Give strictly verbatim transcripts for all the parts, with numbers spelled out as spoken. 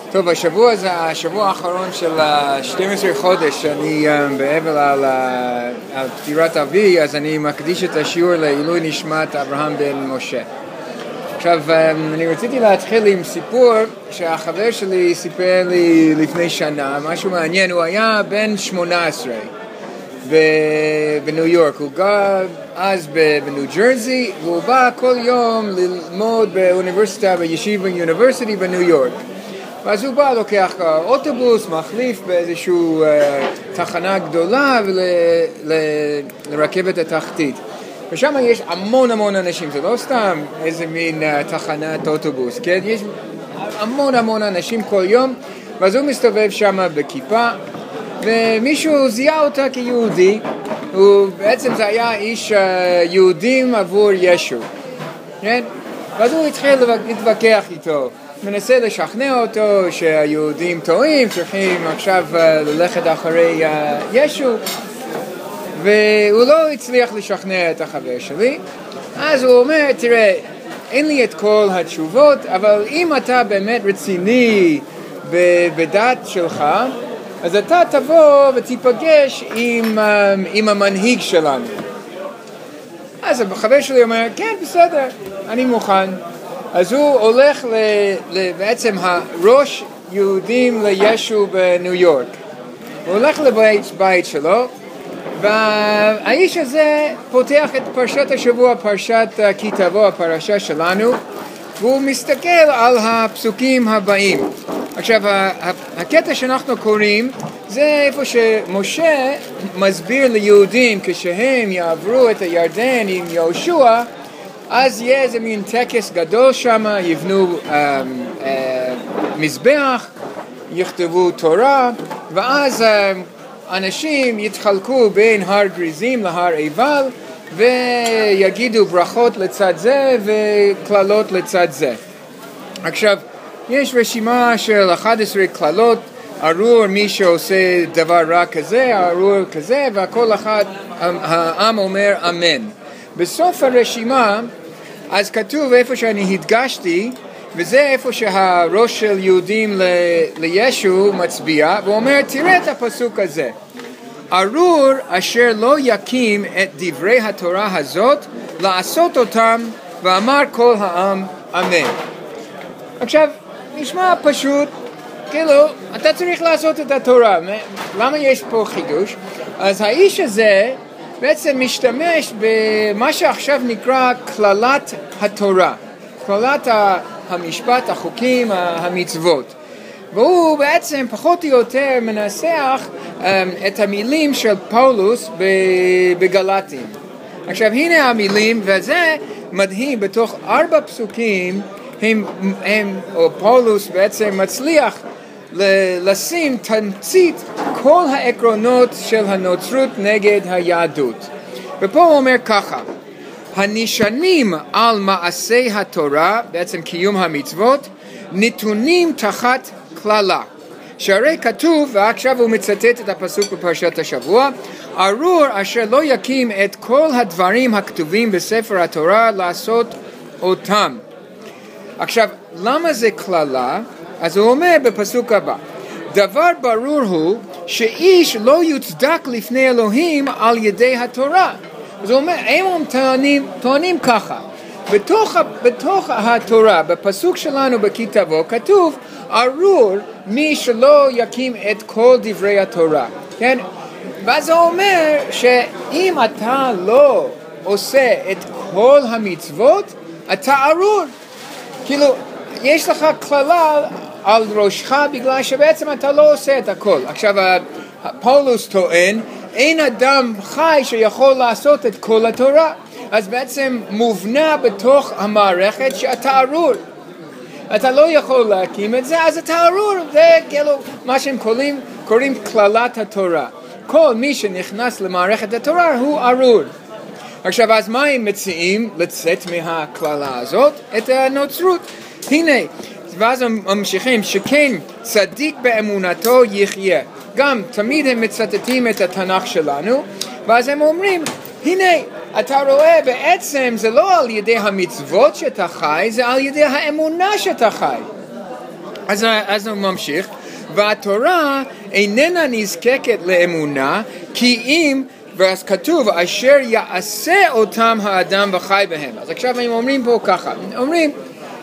טוב, השבוע זה השבוע האחרון של שנים עשר חודש, אני באבל על, על פטירת אבי, אז אני מקדיש את השיעור לעילוי נשמת אברהם בן משה. עכשיו, אני רציתי להתחיל עם סיפור שהחבר שלי סיפר לי לפני שנה, משהו מעניין. הוא היה בן שמונה עשרה בניו יורק, הוא גר אז בניו ג'רזי, והוא בא כל יום ללמוד באוניברסיטה, בישיבה יוניברסיטי בניו יורק. ואז הוא בא, לוקח אוטובוס, מחליף באיזושהי uh, תחנה גדולה ולרכבת התחתית. ושם יש המון המון אנשים, זה לא סתם איזה מין uh, תחנת אוטובוס, כן? יש המון המון אנשים כל יום, ואז הוא מסתובב שם בכיפה, ומישהו זיהה אותה כיהודי, הוא בעצם זה היה איש uh, יהודים עבור ישו, כן? ואז הוא התחיל להתווכח איתו. מנסה לשכנע אותו שהיהודים טועים, צריכים עכשיו ללכת אחרי ישו, והוא לא הצליח לשכנע את החבר שלי. אז הוא אומר, תראה, אין לי את כל התשובות, אבל אם אתה באמת רציני בדת שלך, אז אתה תבוא ותיפגש עם, עם המנהיג שלנו. אז החבר שלי אומר, כן, בסדר, אני מוכן. אז הוא הולך ל, ל, בעצם הראש יהודים לישו בניו יורק. הוא הולך לבית בית שלו, והאיש הזה פותח את פרשת השבוע, פרשת כי תבוא, הפרשה שלנו, והוא מסתכל על הפסוקים הבאים. עכשיו, הקטע שאנחנו קוראים, זה איפה שמשה מסביר ליהודים כשהם יעברו את הירדן עם יהושע, אז יהיה איזה מין טקס גדול שם, יבנו אה, אה, מזבח, יכתבו תורה, ואז אה, אנשים יתחלקו בין הר גריזים להר עיבל, ויגידו ברכות לצד זה וכללות לצד זה. עכשיו, יש רשימה של אחת עשרה כללות, ארור מי שעושה דבר רע כזה, ארור כזה, והכל אחד, העם אומר אמן. בסוף הרשימה, אז כתוב איפה שאני הדגשתי, וזה איפה שהראש של יהודים ל- לישו מצביע, והוא אומר, תראה את הפסוק הזה. ארור אשר לא יקים את דברי התורה הזאת, לעשות אותם, ואמר כל העם אמן. עכשיו, נשמע פשוט, כאילו, אתה צריך לעשות את התורה. למה יש פה חידוש? אז האיש הזה בעצם משתמש במה שעכשיו נקרא כללת התורה, כללת המשפט, החוקים, המצוות. והוא בעצם פחות או יותר מנסח את המילים של פאולוס בגלטים. עכשיו הנה המילים, וזה מדהים, בתוך ארבע פסוקים הם, הם, או פאולוס בעצם מצליח לשים תמצית כל העקרונות של הנוצרות נגד היהדות. ופה הוא אומר ככה, הנשענים על מעשי התורה, בעצם קיום המצוות, נתונים תחת כללה. שהרי כתוב, ועכשיו הוא מצטט את הפסוק בפרשת השבוע, ארור אשר לא יקים את כל הדברים הכתובים בספר התורה לעשות אותם. עכשיו, למה זה כללה? אז הוא אומר בפסוק הבא, דבר ברור הוא שאיש לא יוצדק לפני אלוהים על ידי התורה. אז הוא אומר, הם טוענים, טוענים ככה, בתוך, בתוך התורה, בפסוק שלנו בכי תבוא, כתוב, ארור מי שלא יקים את כל דברי התורה. כן? ואז הוא אומר שאם אתה לא עושה את כל המצוות, אתה ארור. כאילו, יש לך כללה על ראשך בגלל שבעצם אתה לא עושה את הכל. עכשיו, פאולוס טוען, אין אדם חי שיכול לעשות את כל התורה. אז בעצם מובנה בתוך המערכת שאתה ארור. אתה לא יכול להקים את זה, אז אתה ארור. זה כאילו מה שהם קוראים, קוראים כללת התורה. כל מי שנכנס למערכת התורה הוא ארור. עכשיו, אז מה הם מציעים לצאת מהכללה הזאת? את הנוצרות. הנה, ואז הם ממשיכים, שכן צדיק באמונתו יחיה. גם תמיד הם מצטטים את התנ"ך שלנו, ואז הם אומרים, הנה, אתה רואה בעצם זה לא על ידי המצוות שאתה חי, זה על ידי האמונה שאתה חי. אז, אז הוא ממשיך, והתורה איננה נזקקת לאמונה, כי אם, ואז כתוב, אשר יעשה אותם האדם וחי בהם. אז עכשיו הם אומרים פה ככה, אומרים,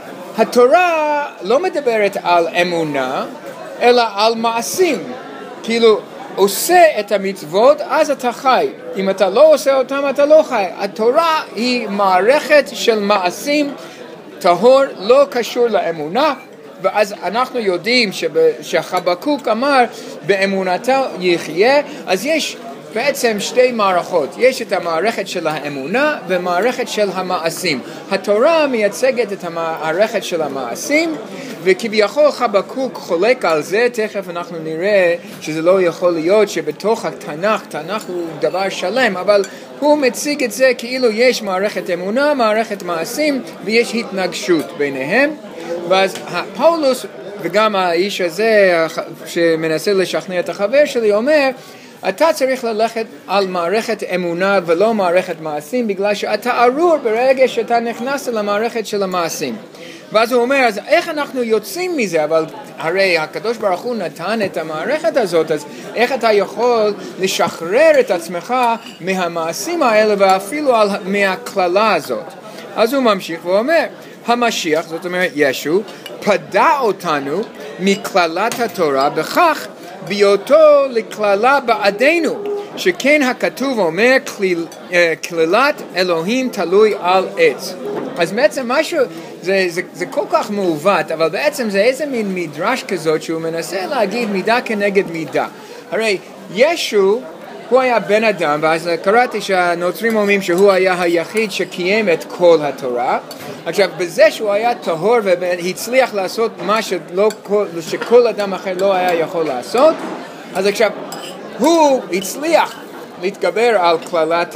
התורה לא מדברת על אמונה, אלא על מעשים. כאילו, עושה את המצוות, אז אתה חי. אם אתה לא עושה אותם, אתה לא חי. התורה היא מערכת של מעשים, טהור, לא קשור לאמונה, ואז אנחנו יודעים שחבקוק אמר, באמונתו יחיה, אז יש בעצם שתי מערכות. יש את המערכת של האמונה ומערכת של המעשים. התורה מייצגת את המערכת של המעשים, וכביכול חבקוק חולק על זה, תכף אנחנו נראה שזה לא יכול להיות שבתוך התנ"ך, תנ"ך הוא דבר שלם, אבל הוא מציג את זה כאילו יש מערכת אמונה, מערכת מעשים, ויש התנגשות ביניהם. ואז פאולוס וגם האיש הזה שמנסה לשכנע את החבר שלי אומר, אתה צריך ללכת על מערכת אמונה ולא מערכת מעשים, בגלל שאתה ארור ברגע שאתה נכנס למערכת של המעשים. ואז הוא אומר, אז איך אנחנו יוצאים מזה? אבל הרי הקדוש ברוך הוא נתן את המערכת הזאת, אז איך אתה יכול לשחרר את עצמך מהמעשים האלה ואפילו על, מהכללה הזאת? אז הוא ממשיך ואומר, המשיח, זאת אומרת ישו, פדע אותנו מכללת התורה בכך בהיותו לכללה בעדנו, שכן הכתוב אומר כליל, כללת אלוהים תלוי על עץ. אז בעצם משהו, זה, זה, זה כל כך מעוות, אבל בעצם זה איזה מין מדרש כזאת שהוא מנסה להגיד מידה כנגד מידה. הרי ישו הוא היה בן אדם, ואז קראתי שהנוצרים אומרים שהוא היה היחיד שקיים את כל התורה. עכשיו, בזה שהוא היה טהור והצליח לעשות מה שלא, שכל אדם אחר לא היה יכול לעשות, אז עכשיו, הוא הצליח להתגבר על כללת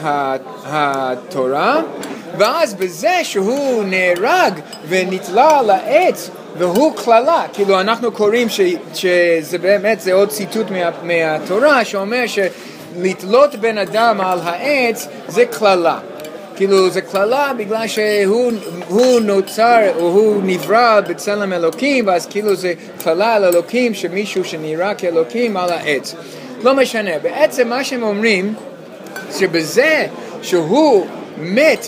התורה, ואז בזה שהוא נהרג ונתלה על העץ, והוא כללה, כאילו אנחנו קוראים ש, שזה באמת, זה עוד ציטוט מה, מהתורה, שאומר ש... לתלות בן אדם על העץ זה כללה. כאילו זה כללה בגלל שהוא הוא נוצר או הוא נברא בצלם אלוקים, ואז כאילו זה כללה על אלוקים שמישהו שנראה כאלוקים על העץ. לא משנה, בעצם מה שהם אומרים שבזה שהוא מת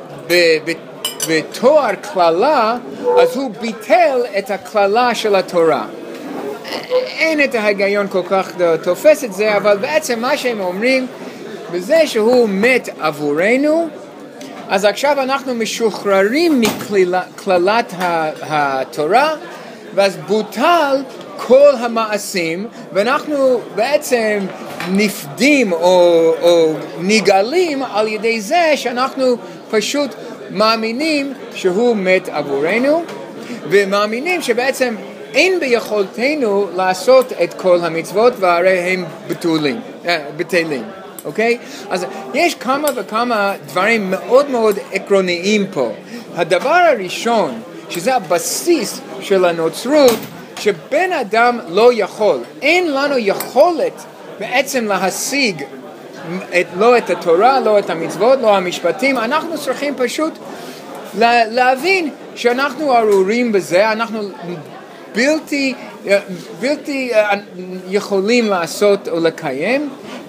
בתואר כללה, אז הוא ביטל את הכללה של התורה. אין את ההיגיון כל כך תופס את זה, אבל בעצם מה שהם אומרים, בזה שהוא מת עבורנו, אז עכשיו אנחנו משוחררים מכללת התורה, ואז בוטל כל המעשים, ואנחנו בעצם נפדים או, או נגלים על ידי זה שאנחנו פשוט מאמינים שהוא מת עבורנו, ומאמינים שבעצם אין ביכולתנו לעשות את כל המצוות, והרי הם בטלים, בטלים, אוקיי? אז יש כמה וכמה דברים מאוד מאוד עקרוניים פה. הדבר הראשון, שזה הבסיס של הנוצרות, שבן אדם לא יכול, אין לנו יכולת בעצם להשיג את, לא את התורה, לא את המצוות, לא המשפטים, אנחנו צריכים פשוט לה, להבין שאנחנו ארורים בזה, אנחנו בלתי, בלתי יכולים לעשות או לקיים,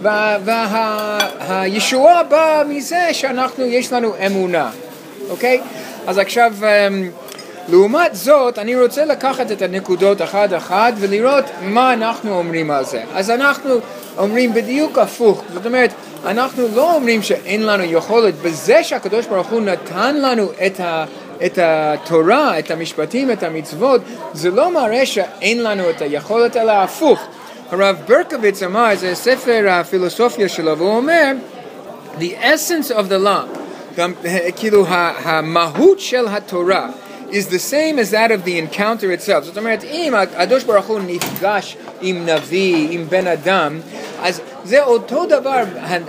והישועה באה מזה שאנחנו, יש לנו אמונה, אוקיי? אז עכשיו, לעומת זאת, אני רוצה לקחת את הנקודות אחת אחת ולראות מה אנחנו אומרים על זה. אז אנחנו אומרים בדיוק הפוך, זאת אומרת, אנחנו לא אומרים שאין לנו יכולת, בזה שהקדוש ברוך הוא נתן לנו את ה... את התורה, את המשפטים, את המצוות, זה לא מראה שאין לנו את היכולת, אלא הפוך. הרב ברקוביץ אמר, זה ספר הפילוסופיה שלו, והוא אומר, the essence of the law, גם, כאילו המהות של התורה, is the same as that of the encounter itself. זאת אומרת, אם הקדוש ברוך הוא נפגש עם נביא, עם בן אדם, אז זה אותו דבר,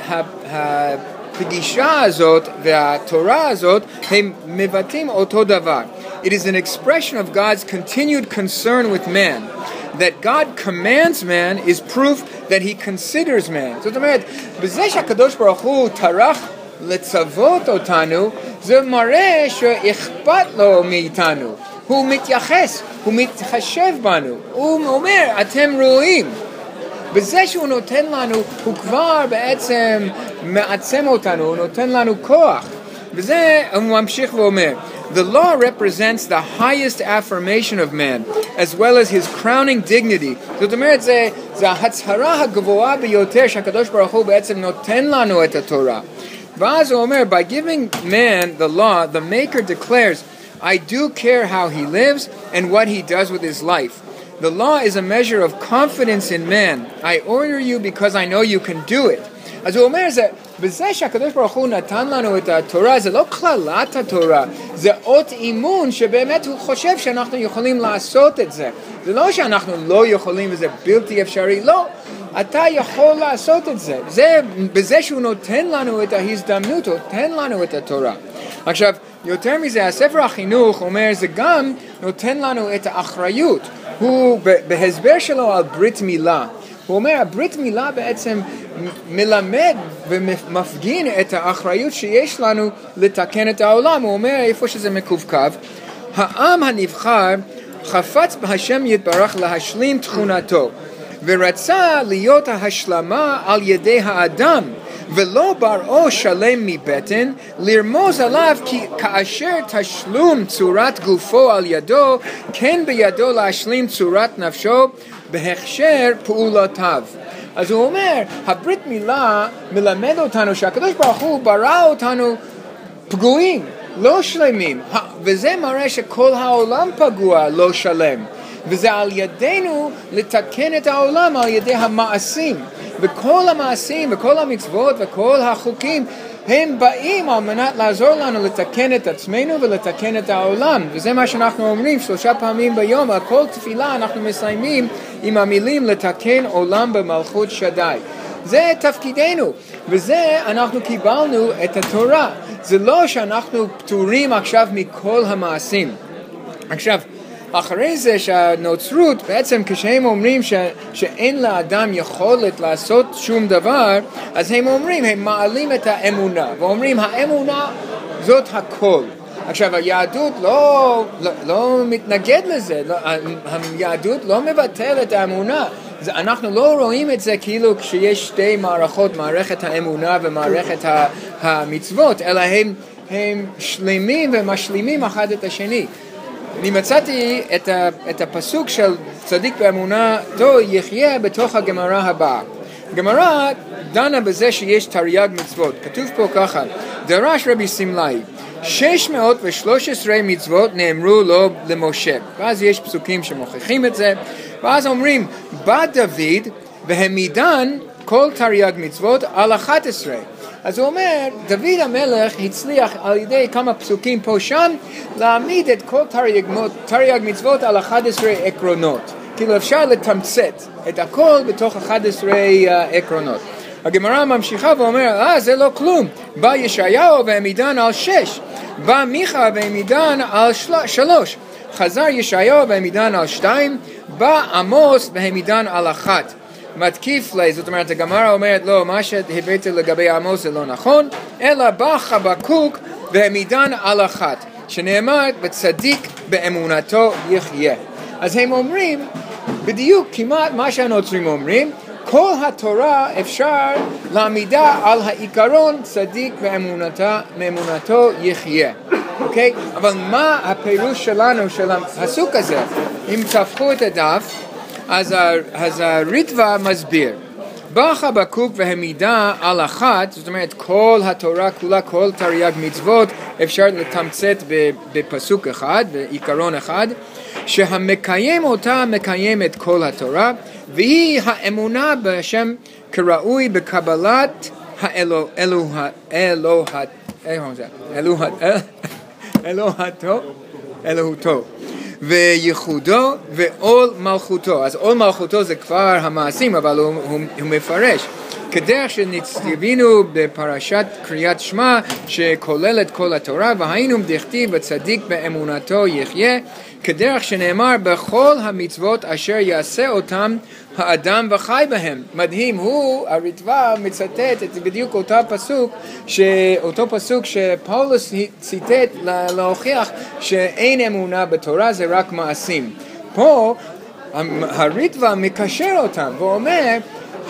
הפגישה הזאת והתורה הזאת הם מבטאים אותו דבר. It is an expression of God's continued concern with man. That God commands man is proof that he considers man. זאת אומרת, בזה שהקדוש ברוך הוא טרח לצוות אותנו, זה מראה שאכפת לו מאיתנו. הוא מתייחס, הוא מתחשב בנו, הוא אומר, אתם ראויים. בזה שהוא נותן לנו, הוא כבר בעצם מעצם אותנו, הוא נותן לנו כוח. וזה הוא ממשיך ואומר, The law represents the highest affirmation of man, as well as his crowning dignity. זאת אומרת, זה, זה ההצהרה הגבוהה ביותר שהקדוש ברוך הוא בעצם נותן לנו את התורה. ואז הוא אומר, by giving man the law, the maker declares, I do care how he lives and what he does with his life. The law is a measure of confidence in man. I order you because I know you can do it. אז הוא אומר, זה, בזה שהקדוש ברוך הוא נתן לנו את התורה, זה לא כללת התורה, זה אות אימון שבאמת הוא חושב שאנחנו יכולים לעשות את זה. זה לא שאנחנו לא יכולים וזה בלתי אפשרי, לא. אתה יכול לעשות את זה. זה בזה שהוא נותן לנו את ההזדמנות, הוא נותן לנו את התורה. עכשיו, יותר מזה, הספר החינוך אומר, זה גם נותן לנו את האחריות. הוא בהסבר שלו על ברית מילה, הוא אומר, הברית מילה בעצם מלמד ומפגין את האחריות שיש לנו לתקן את העולם. הוא אומר, איפה שזה מקווקו, העם הנבחר חפץ בהשם יתברך להשלים תכונתו, ורצה להיות ההשלמה על ידי האדם, ולא בראו שלם מבטן, לרמוז עליו כי כאשר תשלום צורת גופו על ידו, כן בידו להשלים צורת נפשו בהכשר פעולותיו. אז הוא אומר, הברית מילה מלמד אותנו שהקדוש ברוך הוא ברא אותנו פגועים, לא שלמים, וזה מראה שכל העולם פגוע, לא שלם. וזה על ידינו לתקן את העולם על ידי המעשים. וכל המעשים וכל המצוות וכל החוקים הם באים על מנת לעזור לנו לתקן את עצמנו ולתקן את העולם. וזה מה שאנחנו אומרים שלושה פעמים ביום. על כל תפילה אנחנו מסיימים עם המילים לתקן עולם במלכות שדי. זה תפקידנו, וזה אנחנו קיבלנו את התורה. זה לא שאנחנו פטורים עכשיו מכל המעשים. עכשיו, אחרי זה שהנוצרות, בעצם כשהם אומרים ש, שאין לאדם יכולת לעשות שום דבר, אז הם אומרים, הם מעלים את האמונה, ואומרים, האמונה זאת הכל. עכשיו, היהדות לא, לא, לא מתנגד לזה, לא, היהדות לא מבטל את האמונה. זה, אנחנו לא רואים את זה כאילו כשיש שתי מערכות, מערכת האמונה ומערכת המצוות, אלא הם, הם שלמים ומשלימים אחד את השני. אני מצאתי את, ה, את הפסוק של צדיק באמונה תו יחיה בתוך הגמרא הבאה. הגמרא דנה בזה שיש תרי"ג מצוות. כתוב פה ככה, דרש רבי סמלאי, שש מאות ושלוש עשרה מצוות נאמרו לו למשה. ואז יש פסוקים שמוכיחים את זה. ואז אומרים, בא דוד והעמידן כל תרי"ג מצוות על אחת עשרה. אז הוא אומר, דוד המלך הצליח על ידי כמה פסוקים פה שם להעמיד את כל תרי"ג מצוות על אחד עשר עקרונות. כאילו אפשר לתמצת את הכל בתוך אחד עשר עקרונות. הגמרא ממשיכה ואומר, אה זה לא כלום. בא ישעיהו והעמידן על שש. בא מיכה והעמידן על של... שלוש. חזר ישעיהו והעמידן על שתיים. בא עמוס והעמידן על אחת. מתקיף לי, זאת אומרת, הגמרא אומרת, לא, מה שהבאת לגבי עמוס זה לא נכון, אלא בא חבקוק והעמידן על אחת, שנאמר, בצדיק באמונתו יחיה. אז הם אומרים, בדיוק כמעט מה שהנוצרים אומרים, כל התורה אפשר להעמידה על העיקרון צדיק באמונתו יחיה. אוקיי? אבל מה הפירוש שלנו של הפסוק הזה? אם תפחו את הדף, אז, אז הריטב"א מסביר, בא חבקוק והעמידה על אחת, זאת אומרת כל התורה כולה, כל תרי"ג מצוות אפשר לתמצת בפסוק אחד, בעיקרון אחד, שהמקיים אותה מקיים את כל התורה, והיא האמונה בשם כראוי בקבלת האלוה, אלוה, אלוה, אלוה, אלוהתו, אלוהותו. וייחודו ועול מלכותו. אז עול מלכותו זה כבר המעשים, אבל הוא, הוא, הוא מפרש. כדרך שנצטווינו בפרשת קריאת שמע שכולל את כל התורה, והיינו דכתיב בצדיק באמונתו יחיה, כדרך שנאמר בכל המצוות אשר יעשה אותם האדם וחי בהם. מדהים, הוא, הריטב"א מצטט את בדיוק אותו פסוק, אותו פסוק שפאולוס ציטט להוכיח שאין אמונה בתורה, זה רק מעשים. פה הריטב"א מקשר אותם ואומר,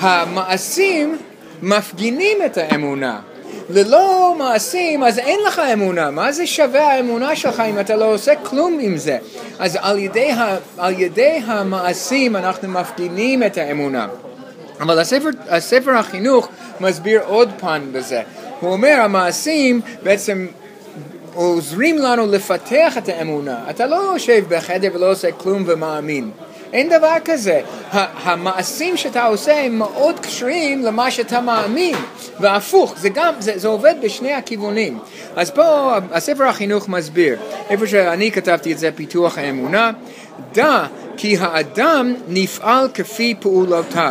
המעשים מפגינים את האמונה. ללא מעשים, אז אין לך אמונה. מה זה שווה האמונה שלך אם אתה לא עושה כלום עם זה? אז על ידי, ה, על ידי המעשים אנחנו מפגינים את האמונה. אבל הספר, הספר החינוך מסביר עוד פן בזה. הוא אומר, המעשים בעצם עוזרים לנו לפתח את האמונה. אתה לא יושב בחדר ולא עושה כלום ומאמין. אין דבר כזה. המעשים שאתה עושה הם מאוד קשורים למה שאתה מאמין, והפוך, זה גם, זה, זה עובד בשני הכיוונים. אז פה הספר החינוך מסביר, איפה שאני כתבתי את זה, פיתוח האמונה, דע כי האדם נפעל כפי פעולותיו,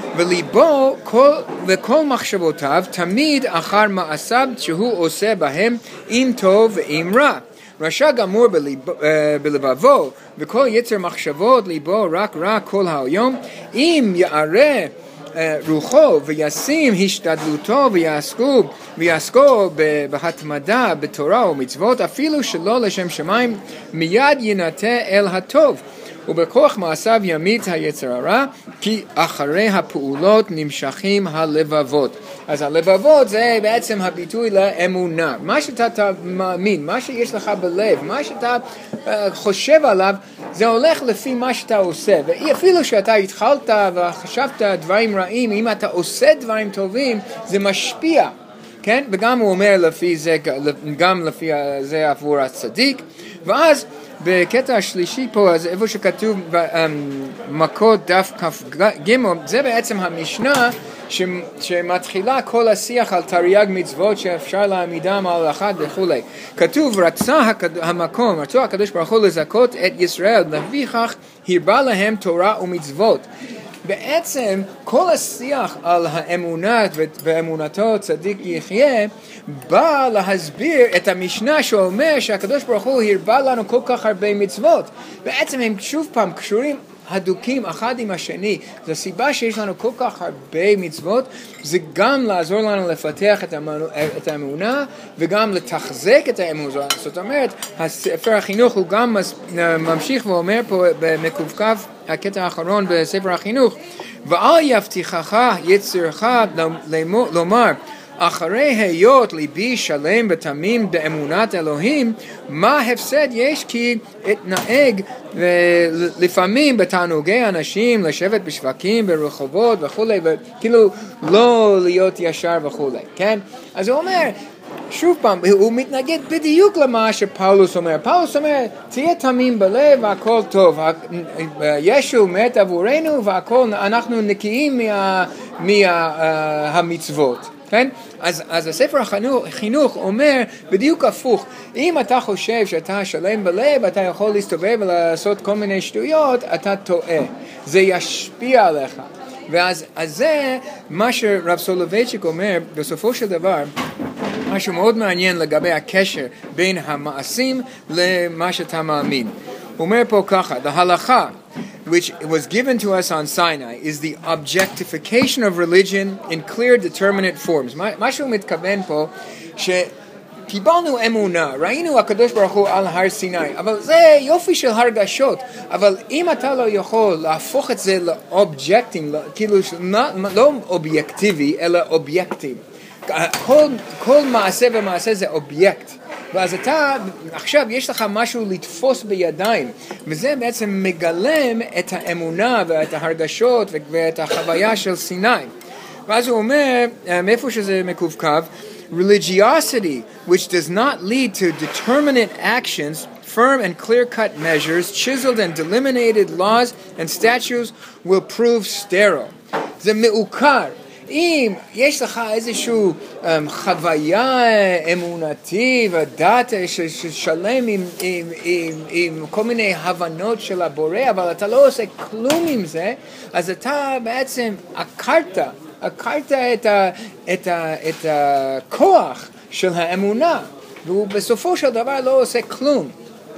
וליבו כל, וכל מחשבותיו תמיד אחר מעשיו שהוא עושה בהם, אם טוב ואם רע. רשע גמור בליב, בלבבו, וכל יצר מחשבות ליבו רק רע כל היום. אם יערה רוחו וישים השתדלותו ויעסקו, ויעסקו בהתמדה בתורה ומצוות, אפילו שלא לשם שמיים, מיד ינטה אל הטוב. ובכוח מעשיו ימיץ היצר הרע, כי אחרי הפעולות נמשכים הלבבות. אז הלבבות זה בעצם הביטוי לאמונה. מה שאתה מאמין, מה שיש לך בלב, מה שאתה uh, חושב עליו, זה הולך לפי מה שאתה עושה. ואפילו שאתה התחלת וחשבת דברים רעים, אם אתה עושה דברים טובים, זה משפיע. כן? וגם הוא אומר לפי זה, גם לפי זה עבור הצדיק. ואז בקטע השלישי פה, אז איפה שכתוב מכות דף כ"ג, זה בעצם המשנה ש, שמתחילה כל השיח על תרי"ג מצוות שאפשר להעמידם על אחד וכו'. כתוב, רצה המקום, רצה הקדוש ברוך הוא לזכות את ישראל, לפיכך הרבה להם תורה ומצוות. בעצם כל השיח על האמונה ואמונתו צדיק יחיה בא להסביר את המשנה שאומר שהקדוש ברוך הוא הרבה לנו כל כך הרבה מצוות. בעצם הם שוב פעם קשורים הדוקים אחד עם השני. זו הסיבה שיש לנו כל כך הרבה מצוות, זה גם לעזור לנו לפתח את האמונה וגם לתחזק את האמונה. זאת אומרת, הספר החינוך הוא גם ממשיך ואומר פה במקווקו, הקטע האחרון בספר החינוך, ואל יבטיחך יצרך לומר, אחרי היות ליבי שלם ותמים באמונת אלוהים, מה הפסד יש כי אתנהג לפעמים בתענוגי אנשים, לשבת בשווקים, ברחובות וכו', וכאילו לא להיות ישר וכו', כן? אז הוא אומר, שוב פעם, הוא מתנגד בדיוק למה שפאולוס אומר. פאולוס אומר, תהיה תמים בלב והכל טוב. ישו מת עבורנו והכל, אנחנו נקיים מה, מהמצוות. כן? אז, אז הספר החינוך, החינוך אומר בדיוק הפוך. אם אתה חושב שאתה שלם בלב, אתה יכול להסתובב ולעשות כל מיני שטויות, אתה טועה. זה ישפיע עליך. ואז אז זה מה שרב סולובייצ'יק אומר, בסופו של דבר, משהו מאוד מעניין לגבי הקשר בין המעשים למה שאתה מאמין. הוא אומר פה ככה, ההלכה, which was given to us on Sinai, is the objectification of religion in clear determinate forms. מה שהוא מתכוון פה, שקיבלנו אמונה, ראינו הקדוש ברוך הוא על הר סיני, אבל זה יופי של הרגשות, אבל אם אתה לא יכול להפוך את זה לאובייקטים, כאילו לא אובייקטיבי, אלא אובייקטים, כל, כל מעשה ומעשה זה אובייקט, ואז אתה, עכשיו יש לך משהו לתפוס בידיים, וזה בעצם מגלם את האמונה ואת ההרגשות ואת החוויה של סיני. ואז הוא אומר, מאיפה שזה מקווקו, religiosity which does not lead to determinate actions, firm and clear-cut measures, chiseled and delimited laws and statutes will prove sterile. זה מעוקר. אם יש לך איזשהו um, חוויה אמונתית ודת ששלם עם, עם, עם, עם כל מיני הבנות של הבורא, אבל אתה לא עושה כלום עם זה, אז אתה בעצם עקרת, עקרת את, ה, את, ה, את הכוח של האמונה, והוא בסופו של דבר לא עושה כלום.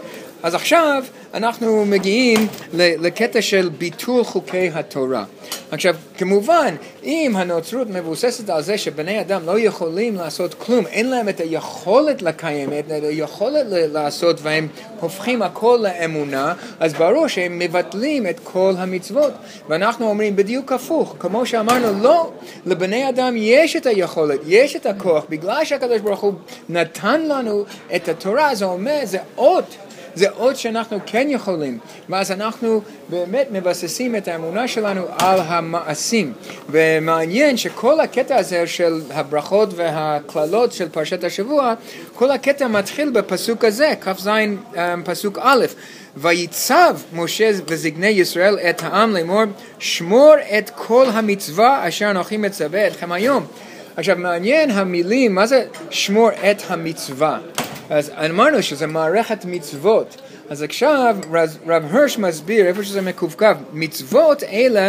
אז עכשיו אנחנו מגיעים לקטע של ביטול חוקי התורה. עכשיו, כמובן, אם הנוצרות מבוססת על זה שבני אדם לא יכולים לעשות כלום, אין להם את היכולת לקיים, את היכולת לעשות, והם הופכים הכל לאמונה, אז ברור שהם מבטלים את כל המצוות. ואנחנו אומרים בדיוק הפוך, כמו שאמרנו, לא, לבני אדם יש את היכולת, יש את הכוח, בגלל שהקדוש ברוך הוא נתן לנו את התורה, זה אומר, זה אות, זה עוד שאנחנו כן יכולים, ואז אנחנו באמת מבססים את האמונה שלנו על המעשים. ומעניין שכל הקטע הזה של הברכות והכללות של פרשת השבוע, כל הקטע מתחיל בפסוק הזה, כ"ז פסוק א', ויצב משה וזקני ישראל את העם לאמור, שמור את כל המצווה אשר אנוכי מצווה אתכם היום. עכשיו מעניין המילים, מה זה שמור את המצווה? אז אמרנו שזה מערכת מצוות. אז עכשיו רב הרש מסביר איפה שזה מקווקו, מצוות אלה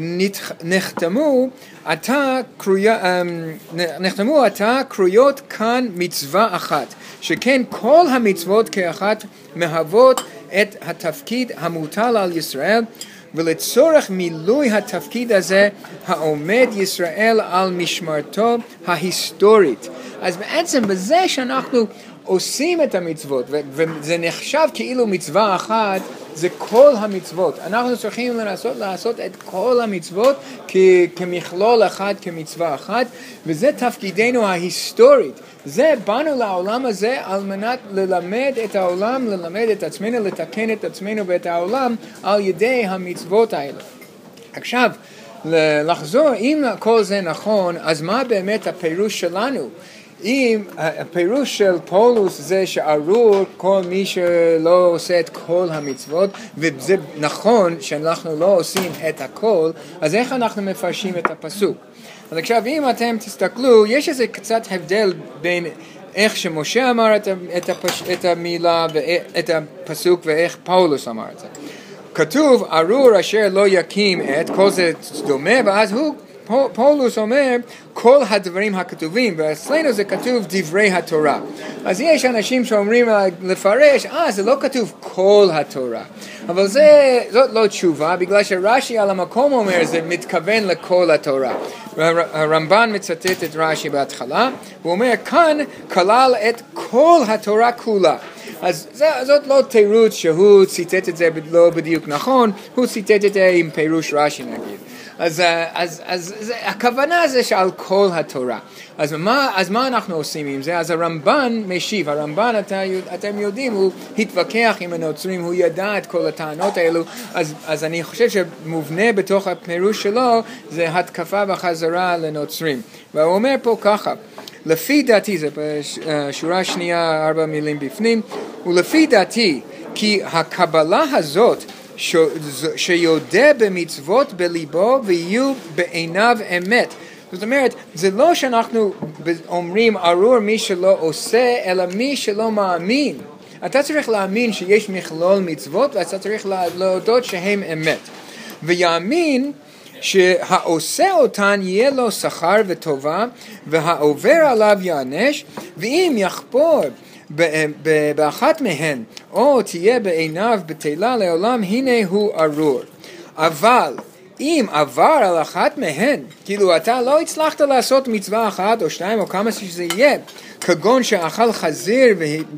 נחתמו עתה נחתמו עתה קרויות כאן מצווה אחת, שכן כל המצוות כאחת מהוות את התפקיד המוטל על ישראל, ולצורך מילוי התפקיד הזה העומד ישראל על משמרתו ההיסטורית. אז בעצם בזה שאנחנו עושים את המצוות, וזה נחשב כאילו מצווה אחת, זה כל המצוות. אנחנו צריכים לנסות לעשות את כל המצוות כמכלול אחד, כמצווה אחת, וזה תפקידנו ההיסטורית. זה באנו לעולם הזה על מנת ללמד את העולם, ללמד את עצמנו, לתקן את עצמנו ואת העולם על ידי המצוות האלה. עכשיו, לחזור, אם כל זה נכון, אז מה באמת הפירוש שלנו? אם הפירוש של פולוס זה שארור כל מי שלא עושה את כל המצוות, וזה נכון שאנחנו לא עושים את הכל, אז איך אנחנו מפרשים את הפסוק? אז עכשיו אם אתם תסתכלו, יש איזה קצת הבדל בין איך שמשה אמר את, את, הפש, את המילה ואת הפסוק ואיך פולוס אמר את זה. כתוב ארור אשר לא יקים את, כל זה דומה, ואז הוא פולוס אומר כל הדברים הכתובים, ואצלנו זה כתוב דברי התורה. אז יש אנשים שאומרים לפרש, אה זה לא כתוב כל התורה, אבל זה, זאת לא תשובה, בגלל שרש"י על המקום אומר זה מתכוון לכל התורה. הרמב"ן מצטט את רש"י בהתחלה, הוא אומר כאן כלל את כל התורה כולה. אז זה, זאת לא תירוץ שהוא ציטט את זה לא בדיוק נכון, הוא ציטט את זה עם פירוש רש"י נגיד. אז, אז, אז, אז הכוונה זה שעל כל התורה. אז מה, אז מה אנחנו עושים עם זה? אז הרמב"ן משיב, הרמב"ן אתה, אתם יודעים, הוא התווכח עם הנוצרים, הוא ידע את כל הטענות האלו, אז, אז אני חושב שמובנה בתוך הפירוש שלו זה התקפה וחזרה לנוצרים. והוא אומר פה ככה, לפי דעתי, זה בשורה שנייה ארבע מילים בפנים, ולפי דעתי, כי הקבלה הזאת, ש... שיודע במצוות בליבו ויהיו בעיניו אמת. זאת אומרת, זה לא שאנחנו אומרים ארור מי שלא עושה, אלא מי שלא מאמין. אתה צריך להאמין שיש מכלול מצוות, ואתה צריך להודות שהם אמת. ויאמין שהעושה אותן יהיה לו שכר וטובה, והעובר עליו יענש, ואם יחפור באחת מהן או תהיה בעיניו בטלה לעולם, הנה הוא ארור. אבל אם עבר על אחת מהן, כאילו אתה לא הצלחת לעשות מצווה אחת או שתיים או כמה שזה יהיה, כגון שאכל חזיר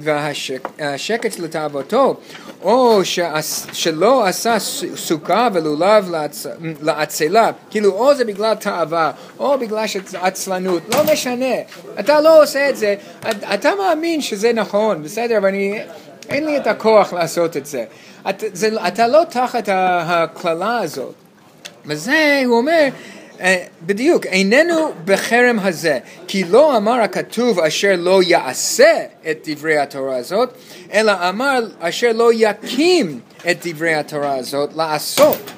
והשקץ לתאוותו, או שלא עשה סוכה ולולב לעצלה, כאילו או זה בגלל תאווה או בגלל עצלנות, לא משנה, אתה לא עושה את זה, אתה מאמין שזה נכון, בסדר, אבל אני, אין לי את הכוח לעשות את זה. אתה, זה, אתה לא תחת הכללה הזאת. וזה הוא אומר בדיוק, איננו בחרם הזה, כי לא אמר הכתוב אשר לא יעשה את דברי התורה הזאת, אלא אמר אשר לא יקים את דברי התורה הזאת לעשות.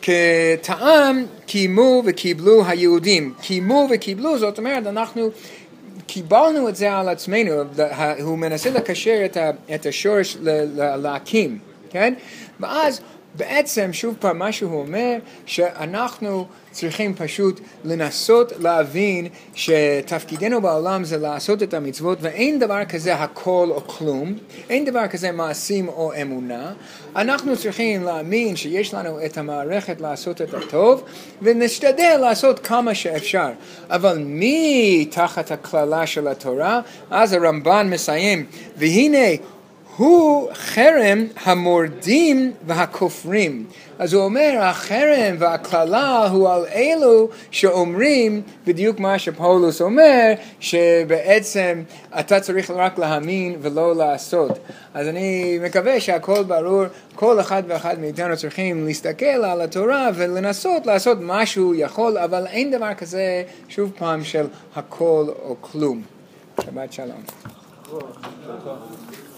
כטעם קיימו וקיבלו היהודים. קיימו וקיבלו, זאת אומרת, אנחנו קיבלנו את זה על עצמנו. הוא מנסה לקשר את השורש להקים, כן? ואז בעצם שוב פעם מה שהוא אומר שאנחנו צריכים פשוט לנסות להבין שתפקידנו בעולם זה לעשות את המצוות ואין דבר כזה הכל או כלום, אין דבר כזה מעשים או אמונה. אנחנו צריכים להאמין שיש לנו את המערכת לעשות את הטוב ונשתדל לעשות כמה שאפשר. אבל מי תחת הכללה של התורה? אז הרמב"ן מסיים, והנה הוא חרם המורדים והכופרים. אז הוא אומר, החרם והכללה הוא על אלו שאומרים בדיוק מה שפאולוס אומר, שבעצם אתה צריך רק להאמין ולא לעשות. אז אני מקווה שהכל ברור, כל אחד ואחד מאיתנו צריכים להסתכל על התורה ולנסות לעשות משהו יכול, אבל אין דבר כזה שוב פעם של הכל או כלום. שבת שלום.